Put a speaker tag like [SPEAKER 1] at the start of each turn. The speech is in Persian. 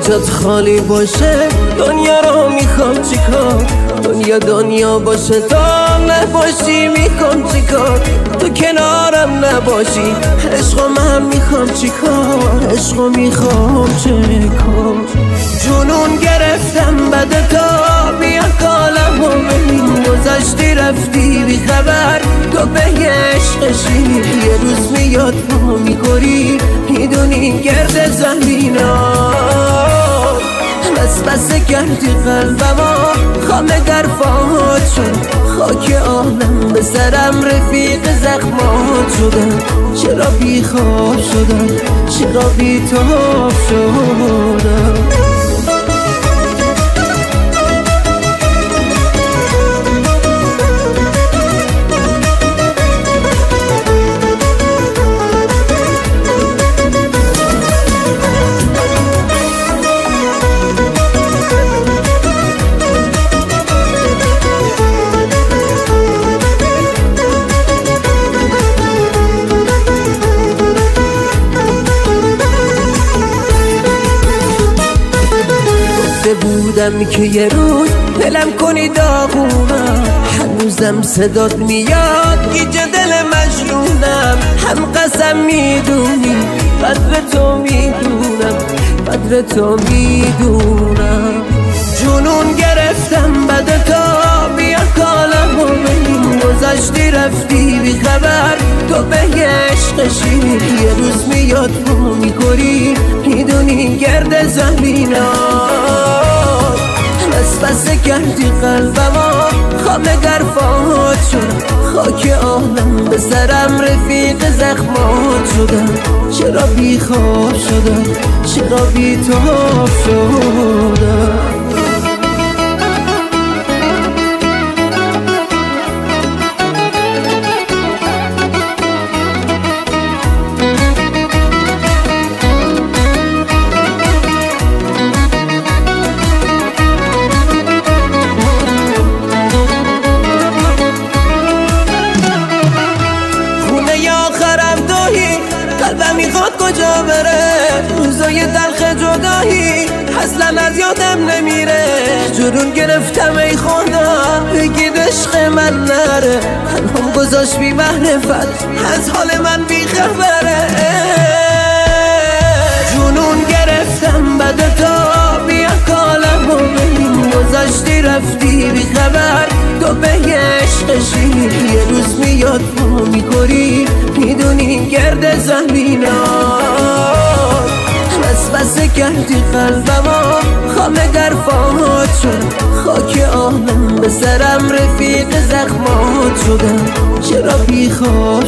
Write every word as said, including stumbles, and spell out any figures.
[SPEAKER 1] جات خالی باشه دنیا رو میخوام چیکار؟ دنیا دنیا باشه تا نباشی میخوام چیکار؟ تو کنارم نباشی عشقو من میخوام چیکار؟ عشقو میخوام چیکار؟ جنون گرفتم بده تا بیا کالم و ببین گذشتی رفتی بی خبر تو به عشقشی یه روز میاد پا میخوری میدونی گرد زمینا بس بس کردی قلبما خامه در فاهات شد خاک عالم به سرم رفیق زخمات شدم چرا بی خواب شدم چرا بی تاب شدم بودم که یه روز دلم کنی داغونم هنوزم صدات میاد گیج دل مجنونم هم قسم میدونی قدر تو میدونم قدر تو میدونم جنون گرفتم بده تا بیا کالم و ببین گذشتی رفتی بی خبر تو به عشقشی یه روز میاد پا میخوری میدونی گرد زمینا بس بس کردی قلبما خامه در فاهات شد خاک عالم به سرم رفیق زخمات شدم چرا بی خواب شدم چرا بی تاب شدم قلبم میخواد کجا بره روزای تلخ جدایی اصلا از یادم نمیره جنون گرفتم ای خدا بگید عشق من نره تنهام گذاشت بی معرفت از حال من بی خبره جنون گرفتم بده تا بیا کالم و ببین گذاشتی رفتی بی خبر تو به عشقشی یه روز میاد پا میخوری میدونی گرد زمینا بس بس کردی قلبما خامه در فاهات شد خاک عالم به سرم رفیق زخمات شدم چرا بی خواب